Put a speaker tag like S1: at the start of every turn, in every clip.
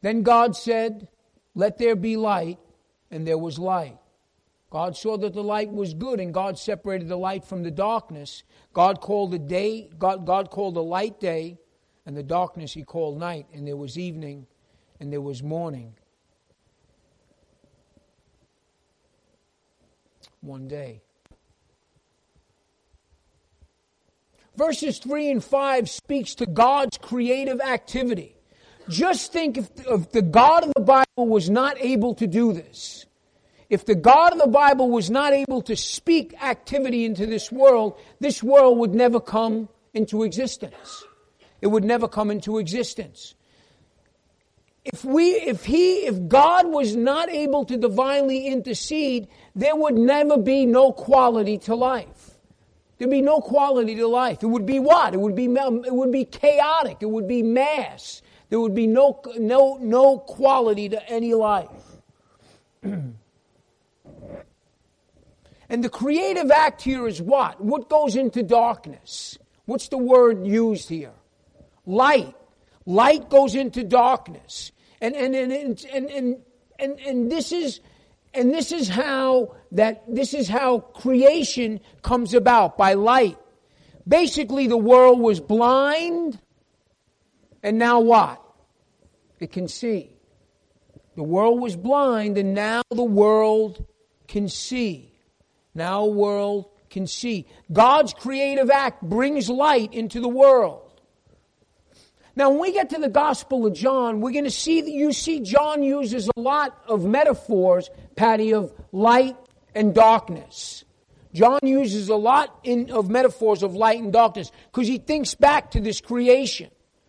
S1: Then God said, "Let there be light," and there was light. God saw that the light was good, and God separated the light from the darkness. God called God called the light day, and the darkness He called night. And there was evening, and there was morning. One day. Verses 3 and 5 speaks to God's creative activity. Just think if the God of the Bible was not able to do this. If the God of the Bible was not able to speak activity into this world would never come into existence. It would never come into existence. If God was not able to divinely intercede, there would never be no quality to life. There'd be no quality to life. It would be what? It would be chaotic. It would be mass. There would be no quality to any life. And the creative act here is what? What goes into darkness? What's the word used here? Light. Light goes into darkness. And this is how creation comes about, by light. Basically, the world was blind, and now what? It can see. The world was blind, and now the world can see. Now the world can see. God's creative act brings light into the world. Now, when we get to the Gospel of John, we're going to see that you see John uses a lot of metaphors, Patty, of light and darkness. John uses a lot of metaphors of light and darkness because he thinks back to this creation.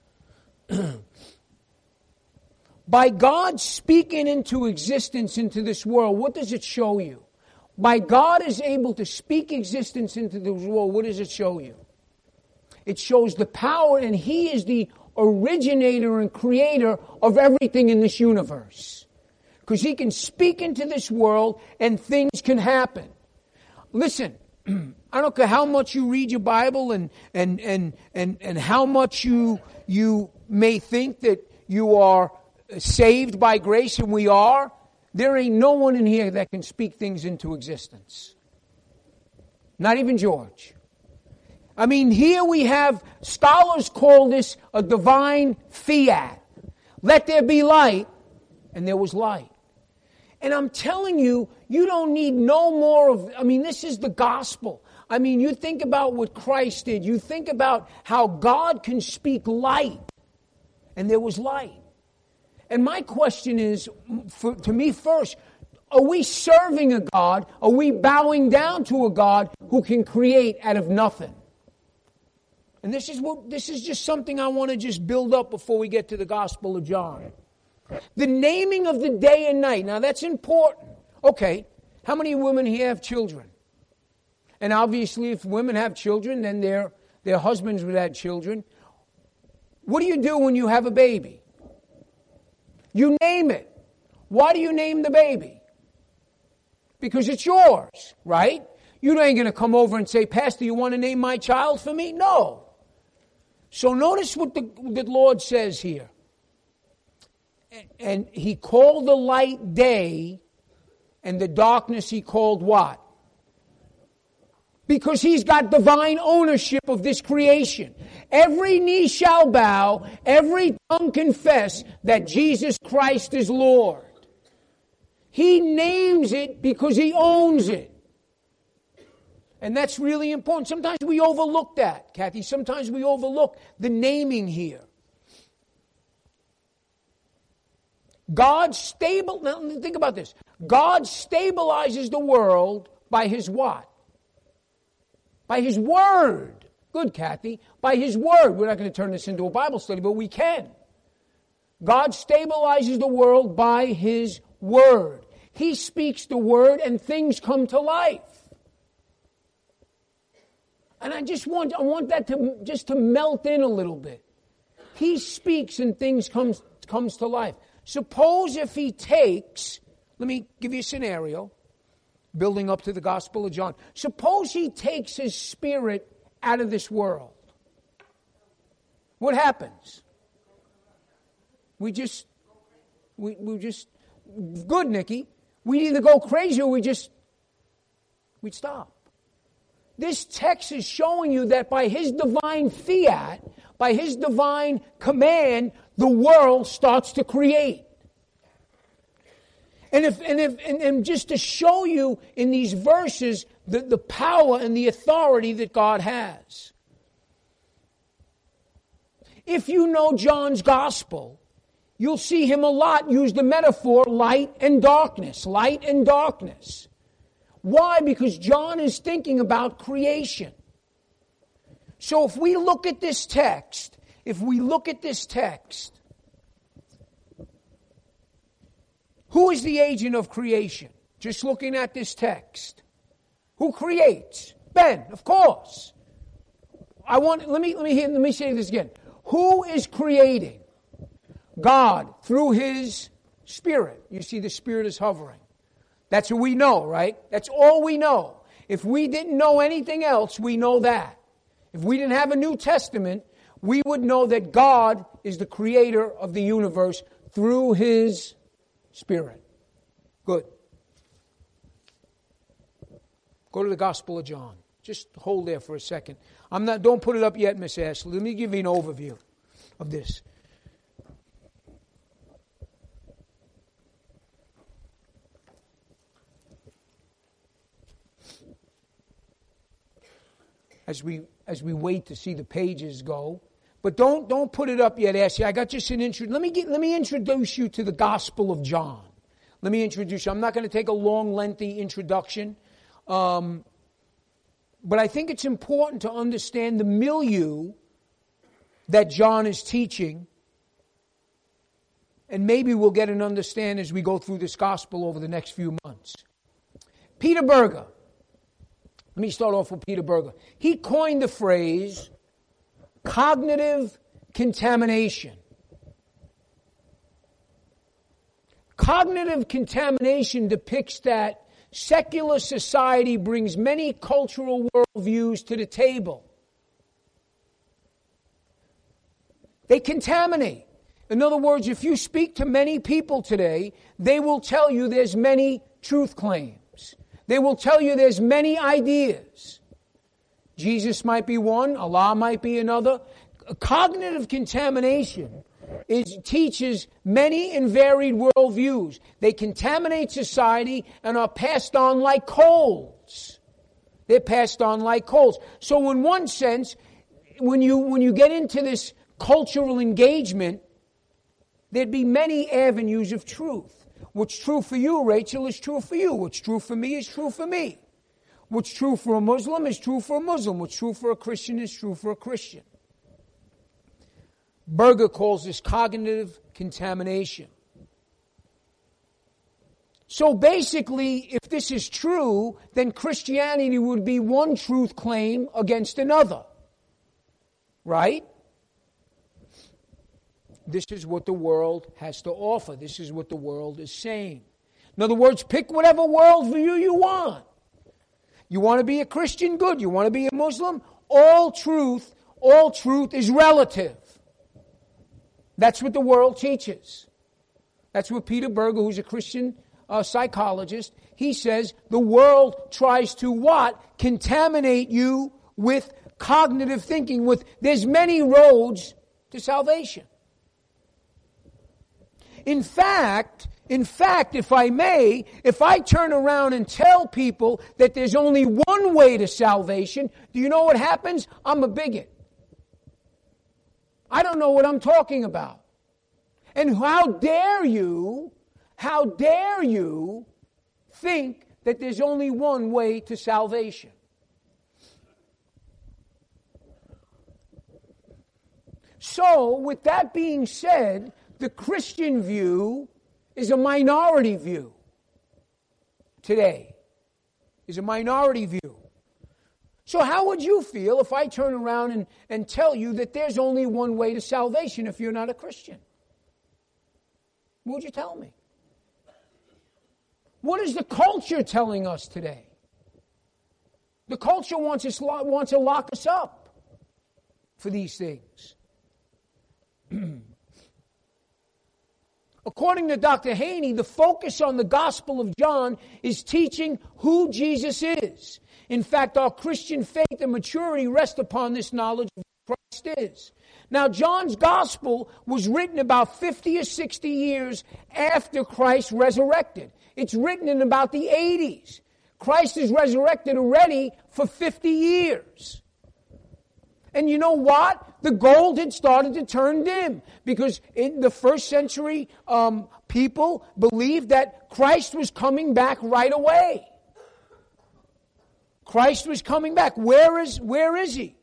S1: By God speaking into existence into this world, what does it show you? By God is able to speak existence into this world, what does it show you? It shows the power, and He is the originator and creator of everything in this universe. Because He can speak into this world and things can happen. Listen, I don't care how much you read your Bible and how much you may think that you are saved by grace, and we are. There ain't no one in here that can speak things into existence. Not even George. I mean, here we have, scholars call this a divine fiat. Let there be light, and there was light. And I'm telling you, you don't need no more of, this is the gospel. You think about what Christ did. You think about how God can speak light, and there was light. And my question is, to me first, are we serving a God? Are we bowing down to a God who can create out of nothing? And this is just something I want to just build up before we get to the Gospel of John. The naming of the day and night. Now that's important. Okay, how many women here have children? And obviously if women have children, then their husbands would have children. What do you do when you have a baby? You name it. Why do you name the baby? Because it's yours, right? You ain't going to come over and say, "Pastor, you want to name my child for me?" No. So notice what the Lord says here. And He called the light day, and the darkness He called what? Because He's got divine ownership of this creation. Every knee shall bow, every tongue confess that Jesus Christ is Lord. He names it because He owns it. And that's really important. Sometimes we overlook that, Kathy. Sometimes we overlook the naming here. Now think about this. God stabilizes the world by His what? By His Word. Good, Kathy. By His Word. We're not going to turn this into a Bible study, but we can. God stabilizes the world by His Word. He speaks the Word and things come to life. And I want that to melt in a little bit. He speaks and things comes to life. Suppose if He takes, let me give you a scenario, building up to the Gospel of John. Suppose He takes His Spirit out of this world. What happens? We just, good, Nikki. We'd either go crazy or we'd stop. This text is showing you that by His divine fiat, by His divine command, the world starts to create. And just to show you in these verses the power and the authority that God has. If you know John's gospel, you'll see him a lot use the metaphor light and darkness. Light and darkness. Why? Because John is thinking about creation. So if we look at this text, who is the agent of creation? Just looking at this text. Who creates? Ben, of course. Let me say this again. Who is creating? God, through His Spirit. You see the Spirit is hovering. That's what we know, right? That's all we know. If we didn't know anything else, we know that. If we didn't have a New Testament, we would know that God is the creator of the universe through His Spirit. Good. Go to the Gospel of John. Just hold there for a second. Don't put it up yet, Miss Ashley. Let me give you an overview of this. As we wait to see the pages go. But don't put it up yet, Ashley. I got just an intro. Let me introduce you to the Gospel of John. Let me introduce you. I'm not going to take a long, lengthy introduction. But I think it's important to understand the milieu that John is teaching. And maybe we'll get an understanding as we go through this gospel over the next few months. Peter Berger. Let me start off with Peter Berger. He coined the phrase cognitive contamination. Cognitive contamination depicts that secular society brings many cultural worldviews to the table. They contaminate. In other words, if you speak to many people today, they will tell you there's many truth claims. They will tell you there's many ideas. Jesus might be one, Allah might be another. Cognitive contamination teaches many and varied worldviews. They contaminate society and are passed on like coals. They're passed on like coals. So in one sense, when you get into this cultural engagement, there'd be many avenues of truth. What's true for you, Rachel, is true for you. What's true for me is true for me. What's true for a Muslim is true for a Muslim. What's true for a Christian is true for a Christian. Berger calls this cognitive contamination. So basically, if this is true, then Christianity would be one truth claim against another. Right? This is what the world has to offer. This is what the world is saying. In other words, pick whatever worldview you want. You want to be a Christian? Good. You want to be a Muslim? All truth is relative. That's what the world teaches. That's what Peter Berger, who's a Christian psychologist, he says the world tries to what? Contaminate you with cognitive thinking. There's many roads to salvation. In fact, if I may, if I turn around and tell people that there's only one way to salvation, do you know what happens? I'm a bigot. I don't know what I'm talking about. And how dare you think that there's only one way to salvation? So, with that being said, the Christian view is a minority view today. Is a minority view. So how would you feel if I turn around and tell you that there's only one way to salvation if you're not a Christian? What would you tell me? What is the culture telling us today? The culture wants to lock us up for these things. According to Dr. Haney, the focus on the Gospel of John is teaching who Jesus is. In fact, our Christian faith and maturity rest upon this knowledge of who Christ is. Now, John's Gospel was written about 50 or 60 years after Christ resurrected. It's written in about the 80s. Christ is resurrected already for 50 years. And you know what? The gold had started to turn dim because in the first century, people believed that Christ was coming back right away. Christ was coming back. Where is he?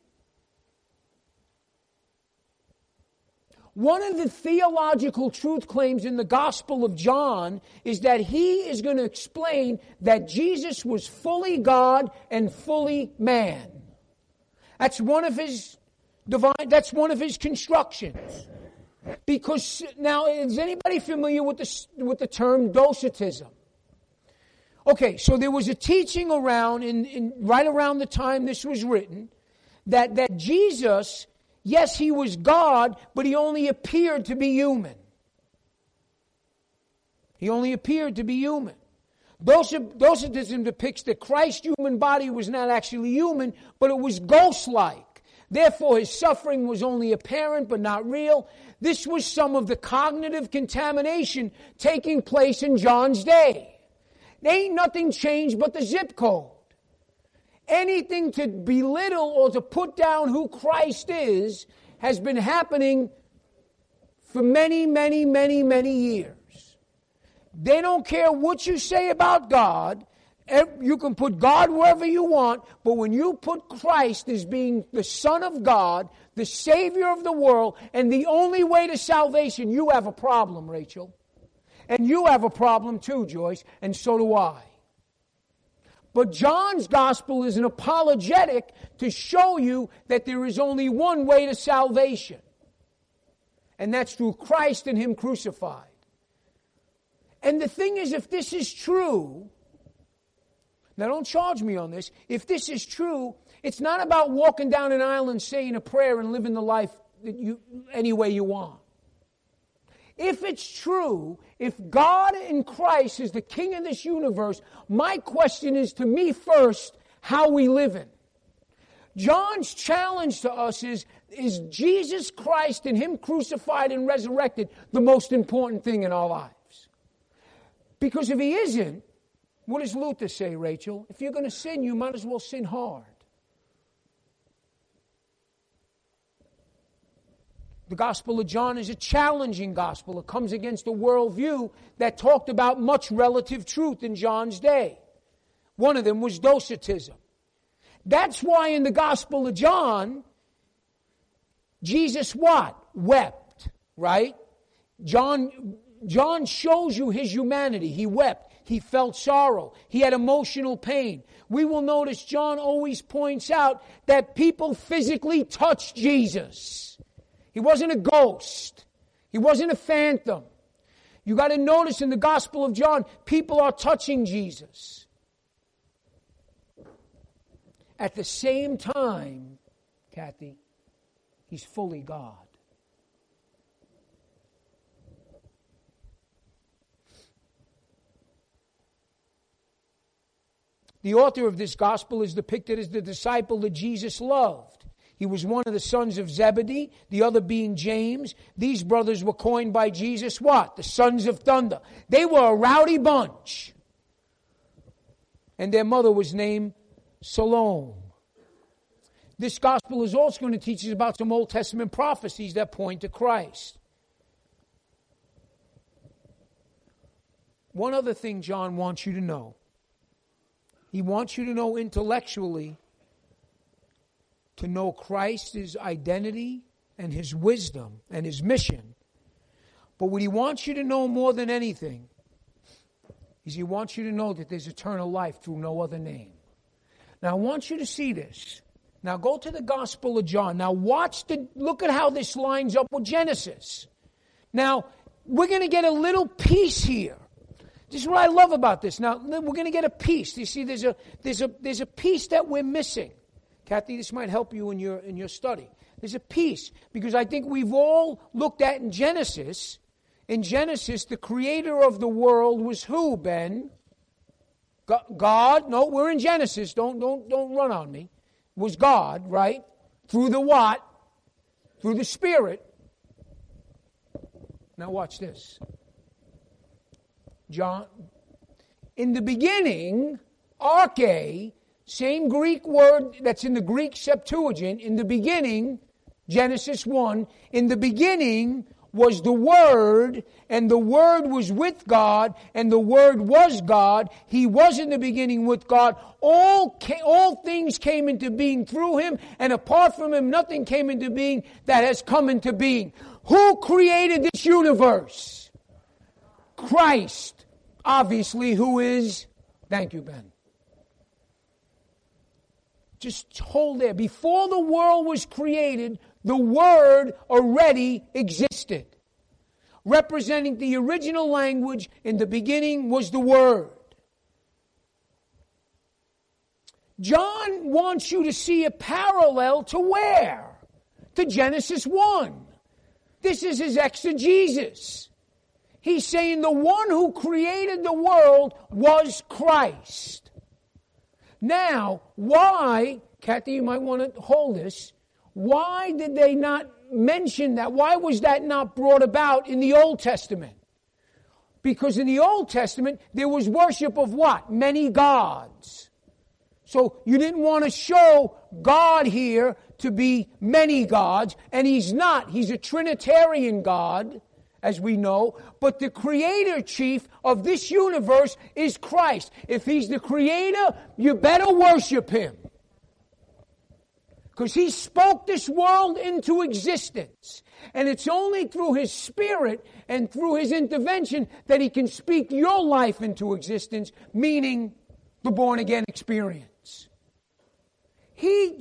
S1: One of the theological truth claims in the Gospel of John is that he is going to explain that Jesus was fully God and fully man. That's one of his constructions. Because now, is anybody familiar with the term docetism? Okay, so there was a teaching around right around the time this was written that Jesus, yes, he was God, but he only appeared to be human. He only appeared to be human. Docetism depicts that Christ's human body was not actually human, but it was ghost-like. Therefore, his suffering was only apparent but not real. This was some of the cognitive contamination taking place in John's day. There ain't nothing changed but the zip code. Anything to belittle or to put down who Christ is has been happening for many, many, many, many years. They don't care what you say about God. You can put God wherever you want, but when you put Christ as being the Son of God, the Savior of the world, and the only way to salvation, you have a problem, Rachel. And you have a problem too, Joyce, and so do I. But John's Gospel is an apologetic to show you that there is only one way to salvation. And that's through Christ and him crucified. And the thing is, if this is true, now don't charge me on this, if this is true, it's not about walking down an aisle and saying a prayer and living the life any way you want. If it's true, if God in Christ is the King of this universe, my question is to me first, how we living? John's challenge to us is Jesus Christ and him crucified and resurrected the most important thing in our lives? Because if he isn't, what does Luther say, Rachel? If you're going to sin, you might as well sin hard. The Gospel of John is a challenging gospel. It comes against a worldview that talked about much relative truth in John's day. One of them was docetism. That's why in the Gospel of John, Jesus what? Wept, right? John shows you his humanity. He wept. He felt sorrow. He had emotional pain. We will notice John always points out that people physically touched Jesus. He wasn't a ghost. He wasn't a phantom. You got to notice in the Gospel of John, people are touching Jesus. At the same time, Kathy, he's fully God. The author of this gospel is depicted as the disciple that Jesus loved. He was one of the sons of Zebedee, the other being James. These brothers were coined by Jesus what? The sons of thunder. They were a rowdy bunch. And their mother was named Salome. This gospel is also going to teach us about some Old Testament prophecies that point to Christ. One other thing John wants you to know. He wants you to know intellectually, to know Christ's identity and his wisdom and his mission. But what he wants you to know more than anything is he wants you to know that there's eternal life through no other name. Now I want you to see this. Now go to the Gospel of John. Now look at how this lines up with Genesis. Now we're going to get a little piece here. This is what I love about this. Now we're going to get a piece. You see, there's a piece that we're missing. Kathy, this might help you in your study. There's a piece because I think we've all looked at in Genesis in Genesis, the creator of the world was who, Ben? God? No, we're in Genesis. Don't run on me. It was God, right? Through the what? Through the Spirit. Now watch this. John, in the beginning, arche, same Greek word that's in the Greek Septuagint, in the beginning, Genesis 1, in the beginning was the Word, and the Word was with God, and the Word was God. He was in the beginning with God. All things came into being through Him, and apart from Him, nothing came into being that has come into being. Who created this universe? Christ, obviously, who is... Thank you, Ben. Just hold there. Before the world was created, the Word already existed. Representing the original language, in the beginning was the Word. John wants you to see a parallel to where? To Genesis 1. This is his exegesis. He's saying the one who created the world was Christ. Now, why, Kathy, you might want to hold this, why did they not mention that? Why was that not brought about in the Old Testament? Because in the Old Testament, there was worship of what? Many gods. So you didn't want to show God here to be many gods, and He's not. He's a Trinitarian God, as we know, but the creator chief of this universe is Christ. If He's the creator, you better worship Him. Because He spoke this world into existence. And it's only through His Spirit and through His intervention that He can speak your life into existence, meaning the born-again experience. He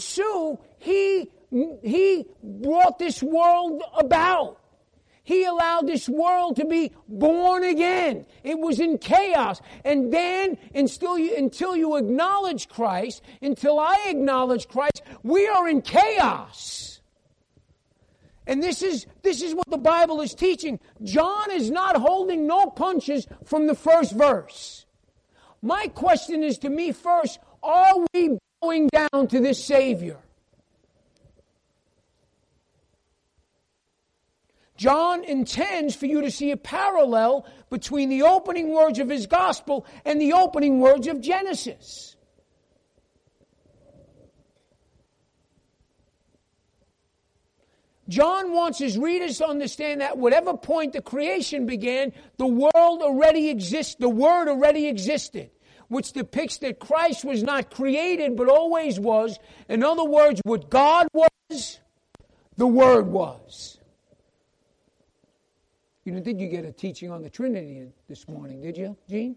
S1: brought this world about. He allowed this world to be born again. It was in chaos. And then, until you acknowledge Christ, until I acknowledge Christ, we are in chaos. And this is what the Bible is teaching. John is not holding no punches from the first verse. My question is to me first, are we bowing down to this Savior? John intends for you to see a parallel between the opening words of his gospel and the opening words of Genesis. John wants his readers to understand that whatever point the creation began, the world already exists, the Word already existed, which depicts that Christ was not created but always was. In other words, what God was, the Word was. You didn't think you get a teaching on the Trinity this morning, did you, Gene?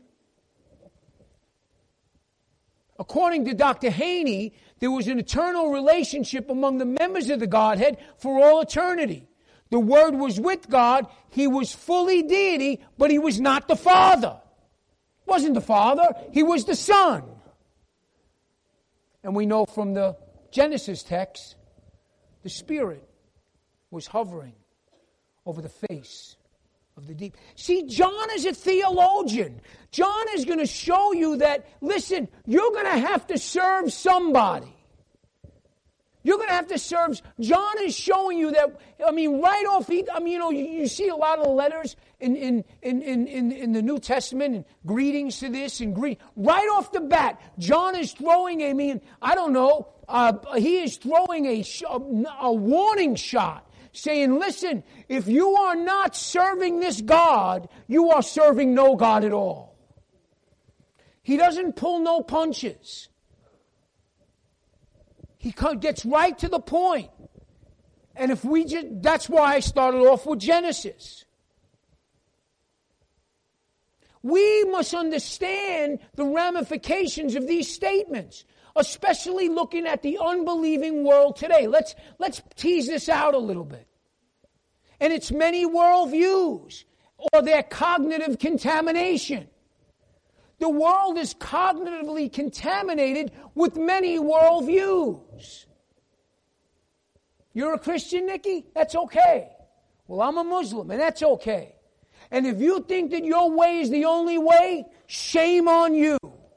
S1: According to Dr. Haney, there was an eternal relationship among the members of the Godhead for all eternity. The Word was with God. He was fully deity, but He was not the Father. Wasn't the Father. He was the Son. And we know from the Genesis text, the Spirit was hovering over the face of the deep. See, John is a theologian. John is going to show you that, listen, you're going to have to serve somebody. You're going to have to serve. John is showing you that, right off, you see a lot of the letters in the New Testament, and greetings to this and right off the bat, John is throwing he is throwing a warning shot. Saying, listen, if you are not serving this God, you are serving no God at all. He doesn't pull no punches. He gets right to the point. And that's why I started off with Genesis. We must understand the ramifications of these statements, especially looking at the unbelieving world today. Let's tease this out a little bit. And it's many worldviews or their cognitive contamination. The world is cognitively contaminated with many worldviews. You're a Christian, Nikki? That's okay. Well, I'm a Muslim, and that's okay. And if you think that your way is the only way, shame on you.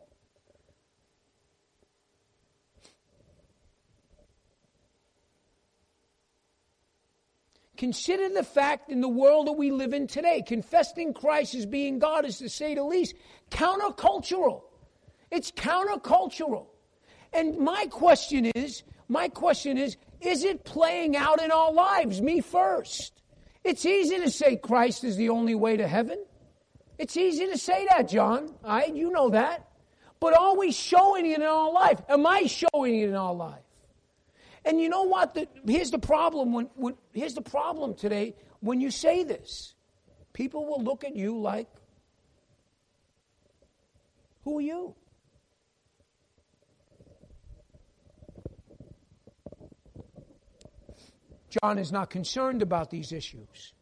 S1: Consider the fact in the world that we live in today, confessing Christ as being God is, to say the least, countercultural. It's countercultural. And my question is it playing out in our lives? Me first. It's easy to say Christ is the only way to heaven. It's easy to say that, John. You know that. But are we showing it in our life? Am I showing it in our life? And you know what? Here's the problem. Here's the problem today. When you say this, people will look at you like, who are you? John is not concerned about these issues.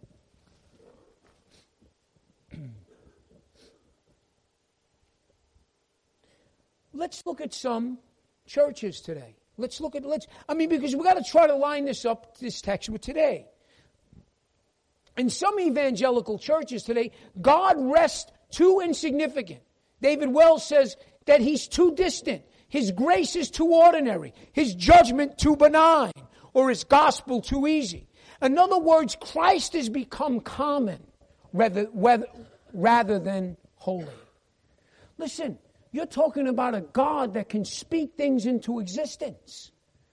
S1: Let's look at some churches today. Because we got to try to line this text with today. In some evangelical churches today, God rests too insignificant. David Wells says that he's too distant. His grace is too ordinary. His judgment too benign. Or his gospel too easy. In other words, Christ has become common rather than holy. Listen, you're talking about a God that can speak things into existence.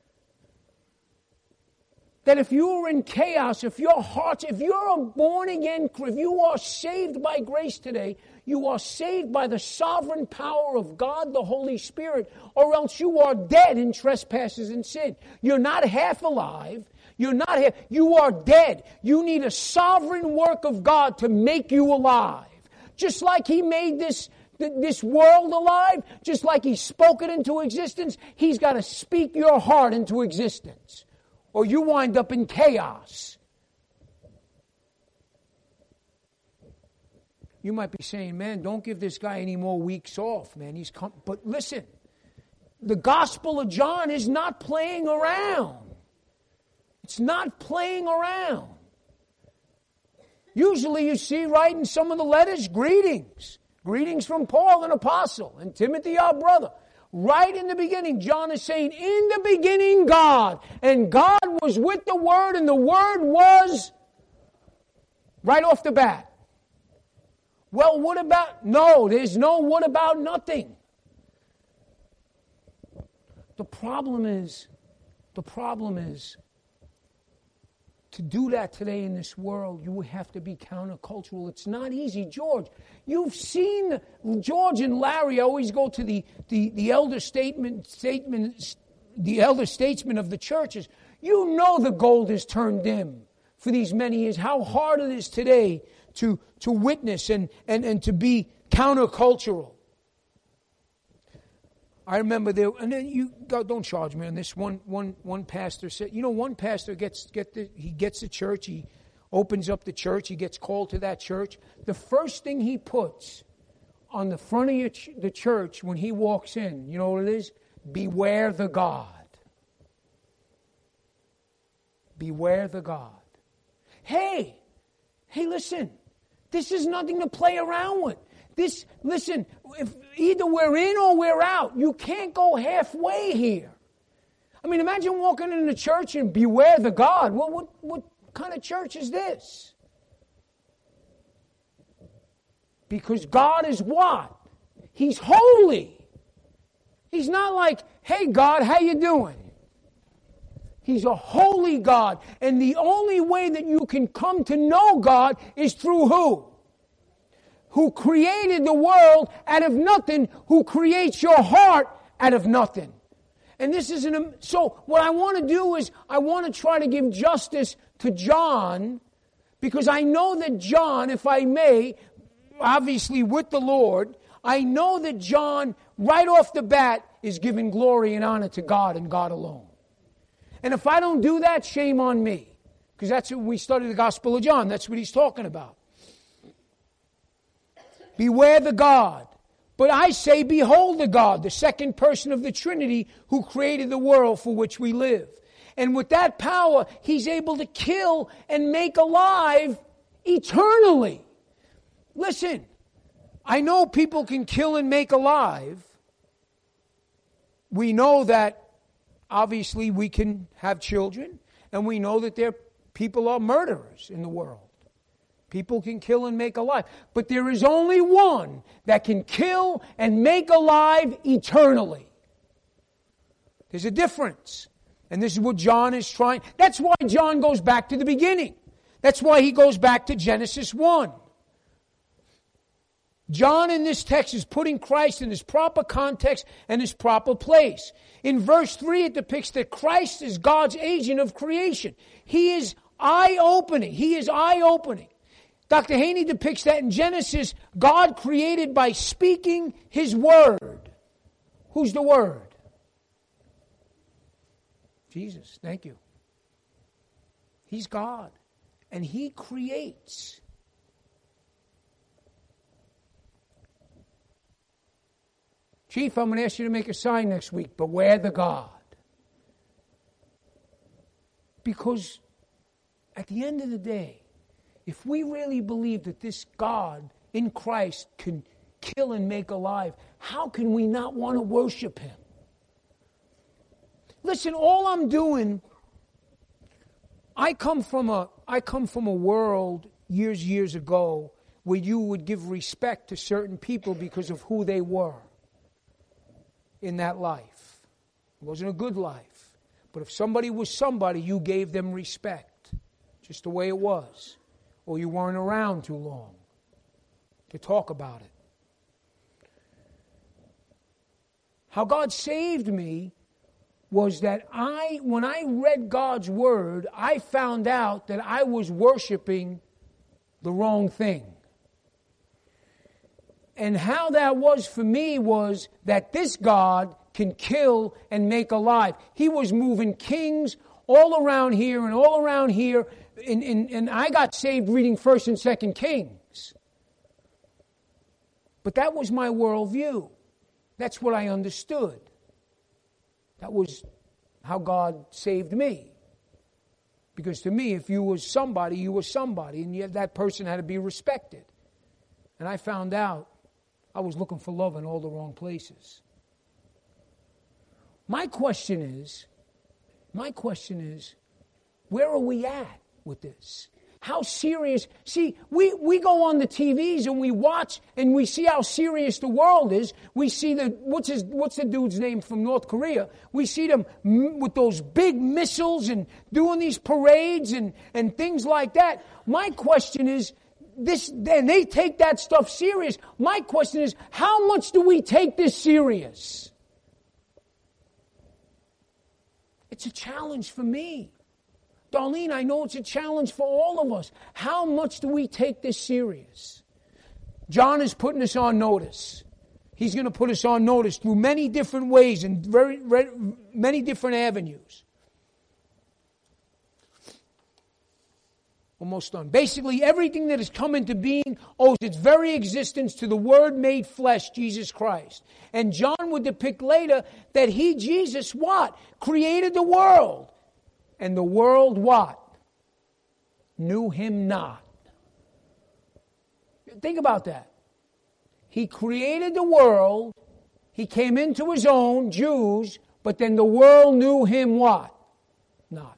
S1: That if you are in chaos, if you're a born again, if you are saved by grace today, you are saved by the sovereign power of God, the Holy Spirit, or else you are dead in trespasses and sin. You're not half alive. You are dead. You need a sovereign work of God to make you alive. Just like He made this world alive, just like He spoke it into existence, He's got to speak your heart into existence. Or you wind up in chaos. You might be saying, man, don't give this guy any more weeks off, man. But listen, the Gospel of John is not playing around. It's not playing around. Usually you see right in some of the letters, greetings. Greetings from Paul, an apostle, and Timothy, our brother. Right in the beginning, John is saying, in the beginning, God. And God was with the Word, and the Word was right off the bat. Well, what about? No, there's no what about nothing. The problem is, to do that today in this world, you have to be countercultural. It's not easy. George, you've seen, George and Larry always go to the elder the elder statesmen of the churches. You know the gold is turned dim for these many years. How hard it is today to witness and to be countercultural. I remember there, and then you don't charge me on this. One pastor said, one pastor gets the church, he opens up the church, he gets called to that church. The first thing he puts on the front of the church when he walks in, you know what it is? Beware the God. Beware the God. Hey, listen, this is nothing to play around with. Listen, if either we're in or we're out. You can't go halfway here. I mean, imagine walking into church and beware the God. What kind of church is this? Because God is what? He's holy. He's not like, hey God, how you doing? He's a holy God. And the only way that you can come to know God is through who? Who created the world out of nothing, who creates your heart out of nothing. And this is so what I want to do is I want to try to give justice to John, because I know that John, if I may, obviously with the Lord, I know that John, right off the bat, is giving glory and honor to God and God alone. And if I don't do that, shame on me. Because that's what we studied the Gospel of John. That's what he's talking about. Beware the God. But I say, behold the God, the second person of the Trinity, who created the world for which we live. And with that power, He's able to kill and make alive eternally. Listen, I know people can kill and make alive. We know that, obviously, we can have children, and we know that people are murderers in the world. People can kill and make alive. But there is only one that can kill and make alive eternally. There's a difference. And this is what John is trying. That's why John goes back to the beginning. That's why he goes back to Genesis 1. John in this text is putting Christ in his proper context and his proper place. In verse 3 it depicts that Christ is God's agent of creation. He is eye-opening. He is eye-opening. Dr. Haney depicts that in Genesis, God created by speaking His Word. Who's the Word? Jesus, thank you. He's God. And He creates. Chief, I'm going to ask you to make a sign next week. Beware the God. Because at the end of the day, if we really believe that this God in Christ can kill and make alive, how can we not want to worship Him? Listen, all I'm doing, I come from a world years ago where you would give respect to certain people because of who they were in that life. It wasn't a good life. But if somebody was somebody, you gave them respect. Just the way it was. Or you weren't around too long to talk about it. How God saved me was that when I read God's Word, I found out that I was worshiping the wrong thing. And how that was for me was that this God can kill and make alive. He was moving kings all around here and all around here. And I got saved reading 1st and 2nd Kings. But that was my worldview. That's what I understood. That was how God saved me. Because to me, if you were somebody, you were somebody. And yet that person had to be respected. And I found out I was looking for love in all the wrong places. My question is, where are we at with this? How serious? See, we go on the TVs and we watch and we see how serious the world is. We see what's the dude's name from North Korea? We see them with those big missiles and doing these parades and things like that. My question is, and they take that stuff serious. My question is, how much do we take this serious? It's a challenge for me. Darlene, I know it's a challenge for all of us. How much do we take this serious? John is putting us on notice. He's going to put us on notice through many different ways and many different avenues. Almost done. Basically, everything that has come into being owes its very existence to the Word made flesh, Jesus Christ. And John would depict later that He, Jesus, what? Created the world. And the world what? Knew Him not. Think about that. He created the world. He came into His own, Jews, but then the world knew Him what? Not.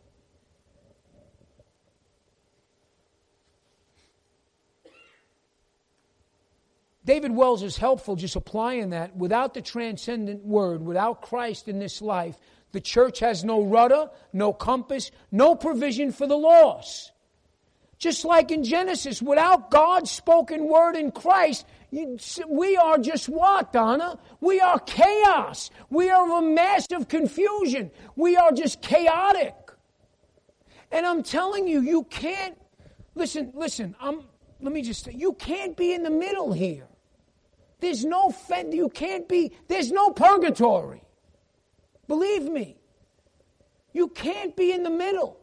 S1: David Wells is helpful just applying that. Without the transcendent Word, without Christ in this life, the church has no rudder, no compass, no provision for the lost. Just like in Genesis, without God's spoken word in Christ, we are just what, Donna? We are chaos. We are a mass of confusion. We are just chaotic. And I'm telling you, you can't, listen, let me just say, you can't be in the middle here. There's no there's no purgatory. Believe me. You can't be in the middle.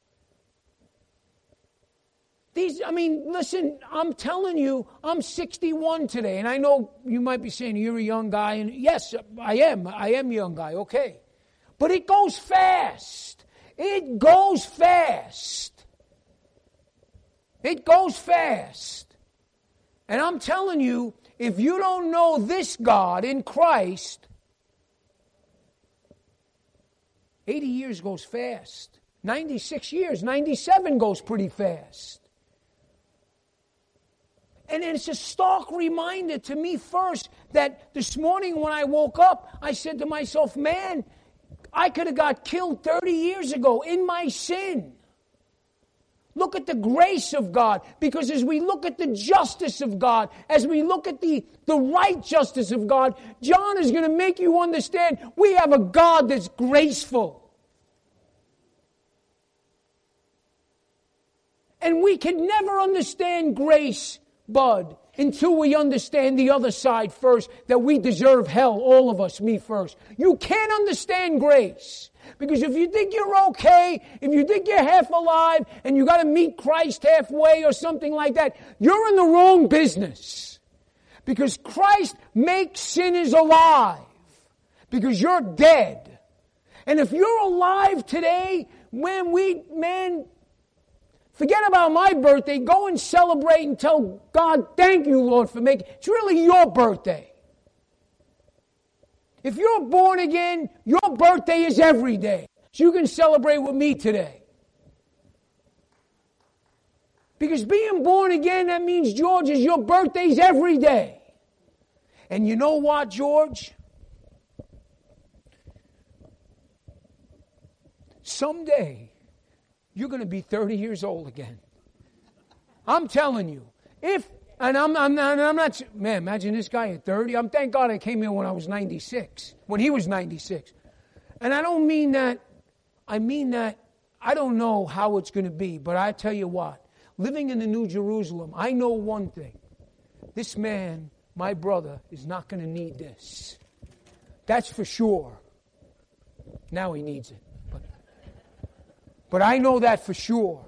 S1: Listen, I'm telling you, I'm 61 today, and I know you might be saying you're a young guy, and yes, I am a young guy, okay. But it goes fast. It goes fast. It goes fast. And I'm telling you, if you don't know this God in Christ, 80 years goes fast. 96 years, 97 goes pretty fast. And it's a stark reminder to me first that this morning when I woke up, I said to myself, man, I could have got killed 30 years ago in my sin. Look at the grace of God, because as we look at the justice of God, as we look at the right justice of God, John is going to make you understand we have a God that's graceful. And we can never understand grace, Bud, until we understand the other side first, that we deserve hell, all of us, me first. You can't understand grace. Because if you think you're okay, if you think you're half alive, and you got to meet Christ halfway or something like that, you're in the wrong business. Because Christ makes sinners alive. Because you're dead. And if you're alive today, forget about my birthday. Go and celebrate and tell God, thank you, Lord, for making it's really your birthday. If you're born again, your birthday is every day. So you can celebrate with me today. Because being born again, that means, George, is your birthday's every day. And you know what, George? Someday, you're going to be 30 years old again. I'm telling you. I'm not, man, imagine this guy at 30. Thank God I came here when I was 96, when he was 96. And I don't mean that, I mean that I don't know how it's going to be, but I tell you what, living in the New Jerusalem, I know one thing. This man, my brother, is not going to need this. That's for sure. Now he needs it. But I know that for sure.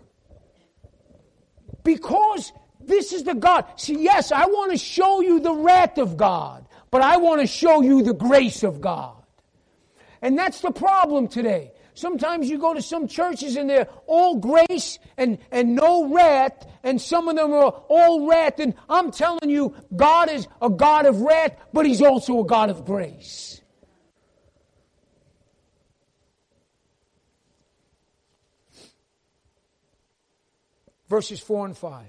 S1: Because this is the God. See, yes, I want to show you the wrath of God, but I want to show you the grace of God. And that's the problem today. Sometimes you go to some churches and they're all grace and no wrath, and some of them are all wrath. And I'm telling you, God is a God of wrath, but He's also a God of grace. Verses 4 and 5.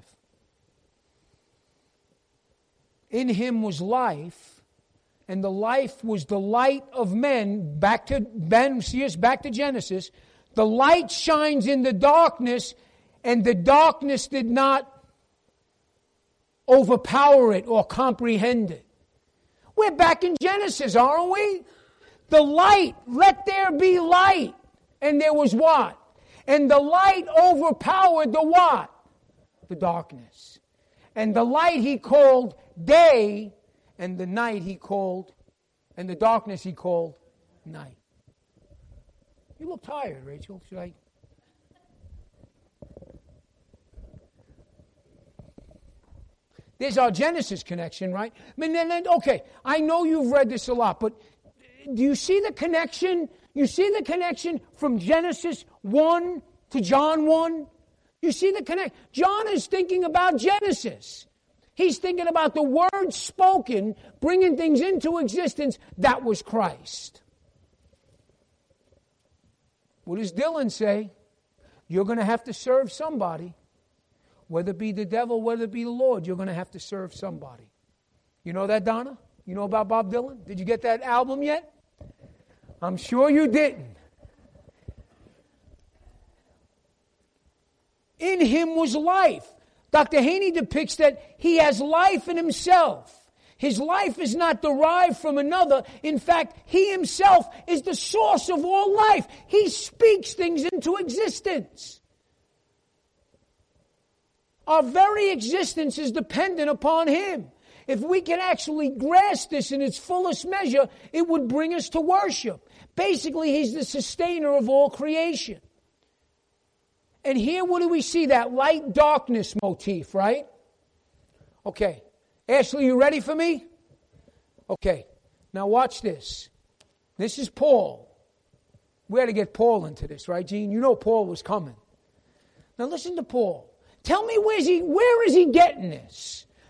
S1: In Him was life, and the life was the light of men. Back to Genesis. The light shines in the darkness, and the darkness did not overpower it or comprehend it. We're back in Genesis, aren't we? The light, let there be light. And there was what? And the light overpowered the what? The darkness. And the light He called day, and the night He called, and the darkness He called night. You look tired, Rachel. Should I? There's our Genesis connection, right? I mean, okay, I know you've read this a lot, but do you see the connection? You see the connection from Genesis 1 to John 1? You see the connection? John is thinking about Genesis. He's thinking about the word spoken, bringing things into existence. That was Christ. What does Dylan say? You're going to have to serve somebody. Whether it be the devil, whether it be the Lord, you're going to have to serve somebody. You know that, Donna? You know about Bob Dylan? Did you get that album yet? I'm sure you didn't. In Him was life. Dr. Haney depicts that He has life in Himself. His life is not derived from another. In fact, He Himself is the source of all life. He speaks things into existence. Our very existence is dependent upon Him. If we can actually grasp this in its fullest measure, it would bring us to worship. Basically, He's the sustainer of all creation. And here, what do we see? That light-darkness motif, right? Okay. Ashley, you ready for me? Okay. Now watch this. This is Paul. We had to get Paul into this, right, Gene? You know Paul was coming. Now listen to Paul. Tell me where is he getting this?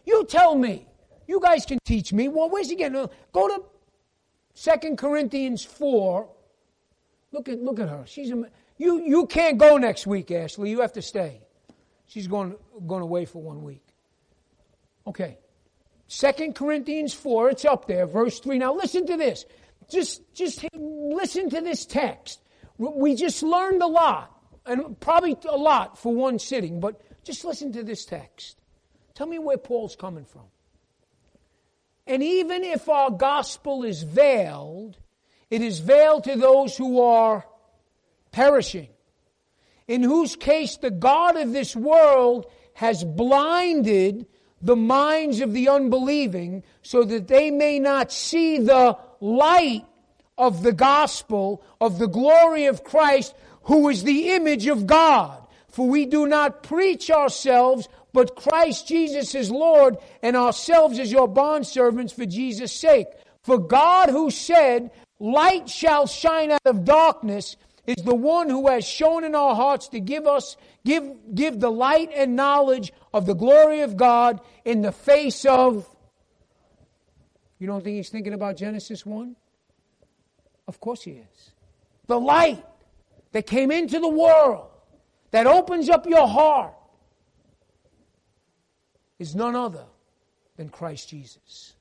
S1: You tell me. You guys can teach me. Well, where's he getting? Go to 2 Corinthians 4. Look at her. You can't go next week, Ashley. You have to stay. She's going away for 1 week. Okay. 2 Corinthians 4, it's up there, verse 3. Now listen to this. Just listen to this text. We just learned a lot, and probably a lot for one sitting, but just listen to this text. Tell me where Paul's coming from. And even if our gospel is veiled, it is veiled to those who are perishing, in whose case the God of this world has blinded the minds of the unbelieving, so that they may not see the light of the gospel of the glory of Christ, who is the image of God. For we do not preach ourselves, but Christ Jesus is Lord, and ourselves as your bondservants for Jesus' sake. For God, who said, light shall shine out of darkness, is the one who has shown in our hearts to give the light and knowledge of the glory of God in the face of... You don't think he's thinking about Genesis 1? Of course he is. The light that came into the world, that opens up your heart, is none other than Christ Jesus.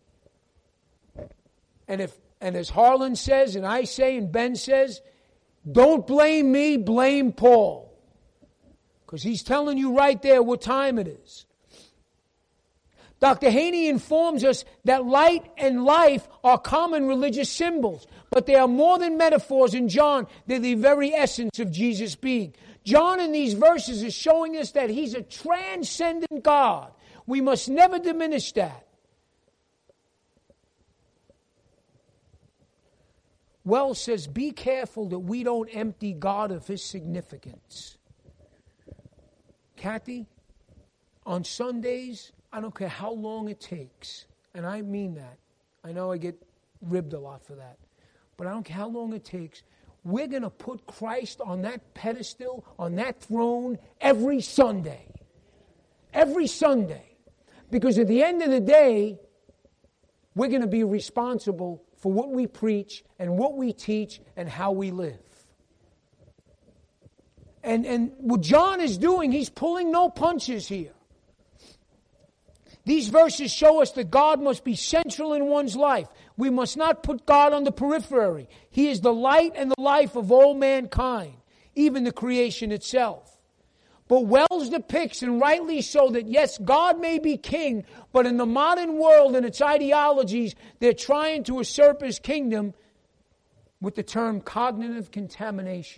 S1: And as Harlan says, and I say, and Ben says, don't blame me, blame Paul. Because he's telling you right there what time it is. Dr. Haney informs us that light and life are common religious symbols, but they are more than metaphors in John. They're the very essence of Jesus' being. John in these verses is showing us that he's a transcendent God. We must never diminish that. Wells says, be careful that we don't empty God of his significance. Kathy, on Sundays, I don't care how long it takes, and I mean that. I know I get ribbed a lot for that, but I don't care how long it takes. We're going to put Christ on that pedestal, on that throne, every Sunday. Every Sunday. Because at the end of the day, we're going to be responsible for what we preach and what we teach and how we live. And what John is doing, he's pulling no punches here. These verses show us that God must be central in one's life. We must not put God on the periphery. He is the light and the life of all mankind, even the creation itself. But Wells depicts, and rightly so, that yes, God may be king, but in the modern world and its ideologies, they're trying to usurp his kingdom with the term cognitive contamination.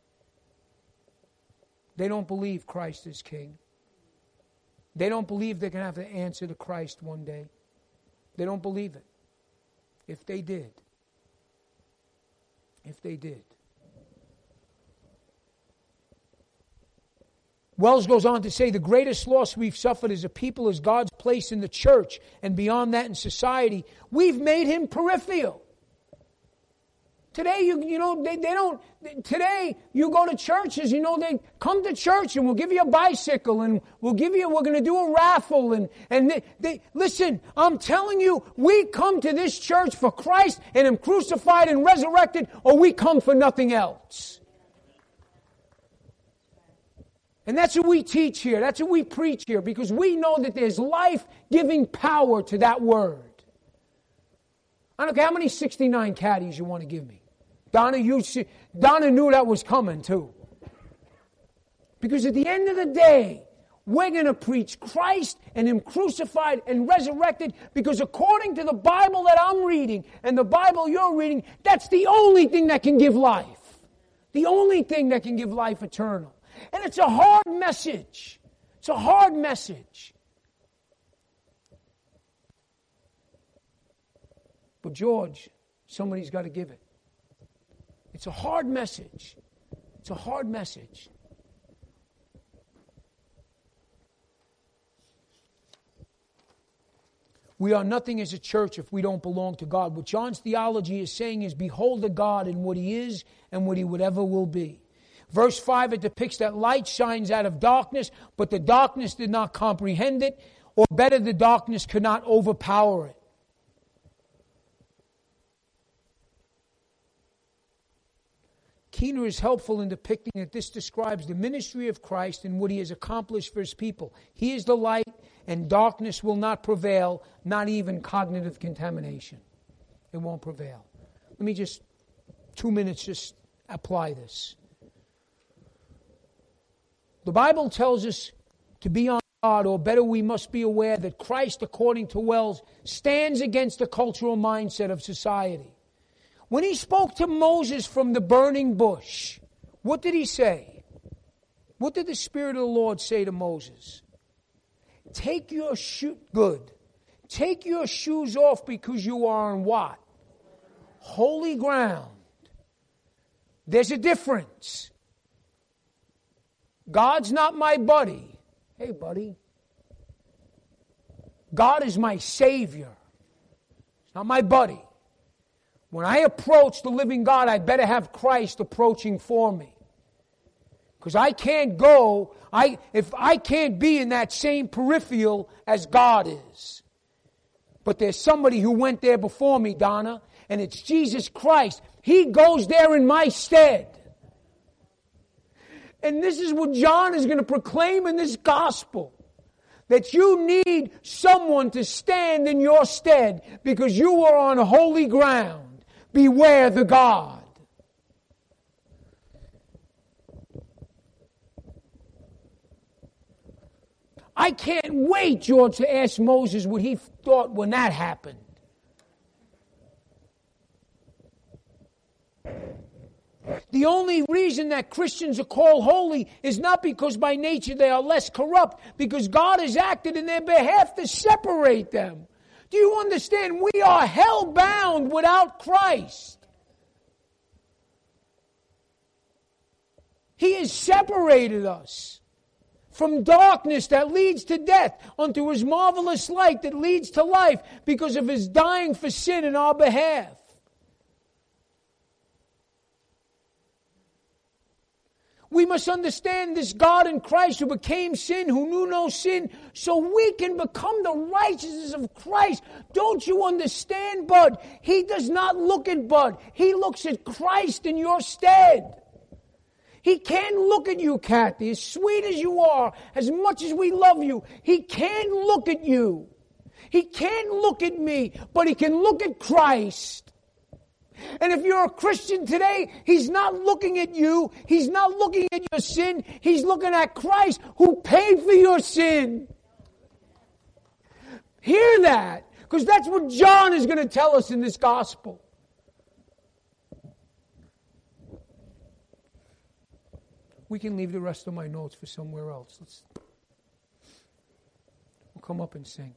S1: They don't believe Christ is king. They don't believe they're going to have to answer to Christ one day. They don't believe it. If they did. Wells goes on to say, the greatest loss we've suffered as a people is God's place in the church, and beyond that in society. We've made him peripheral. Today, today you go to churches, they come to church and we'll give you a bicycle and we're going to do a raffle and listen, I'm telling you, we come to this church for Christ and Him crucified and resurrected, or we come for nothing else. And that's what we teach here. That's what we preach here, because we know that there's life-giving power to that word. I don't care how many 69 caddies you want to give me. Donna knew that was coming too. Because at the end of the day, we're going to preach Christ and Him crucified and resurrected, because according to the Bible that I'm reading and the Bible you're reading, that's the only thing that can give life. The only thing that can give life eternal. And it's a hard message. It's a hard message. But George, somebody's got to give it. It's a hard message. It's a hard message. We are nothing as a church if we don't belong to God. What John's theology is saying is, behold the God in what He is and what He would ever will be. Verse 5, it depicts that light shines out of darkness, but the darkness did not comprehend it. or better, the darkness could not overpower it. Keener is helpful in depicting that this describes the ministry of Christ and what he has accomplished for his people. He is the light, and darkness will not prevail, not even cognitive contamination. It won't prevail. Let me just, 2 minutes, just apply this. The Bible tells us to be on guard, or better, we must be aware that Christ, according to Wells, stands against the cultural mindset of society. When he spoke to Moses from the burning bush, what did he say? What did the Spirit of the Lord say to Moses? Take your Take your shoes off, because you are on what? Holy ground. There's a difference. God's not my buddy. Hey, buddy. God is my Savior. He's not my buddy. When I approach the living God, I better have Christ approaching for me. Because I can't go, if I can't be in that same peripheral as God is. But there's somebody who went there before me, Donna, and it's Jesus Christ. He goes there in my stead. And this is what John is going to proclaim in this gospel. That you need someone to stand in your stead because you are on holy ground. Beware the God. I can't wait, George, to ask Moses what he thought when that happened. The only reason that Christians are called holy is not because by nature they are less corrupt, because God has acted in their behalf to separate them. Do you understand? We are hell-bound without Christ. He has separated us from darkness that leads to death unto His marvelous light that leads to life because of His dying for sin in our behalf. We must understand this God in Christ who became sin, who knew no sin, so we can become the righteousness of Christ. Don't you understand, Bud? He does not look at Bud. He looks at Christ in your stead. He can't look at you, Kathy, as sweet as you are, as much as we love you. He can't look at you. He can't look at me, but He can look at Christ. And if you're a Christian today, He's not looking at you. He's not looking at your sin. He's looking at Christ who paid for your sin. Hear that, because that's what John is going to tell us in this gospel. We can leave the rest of my notes for somewhere else. We'll come up and sing.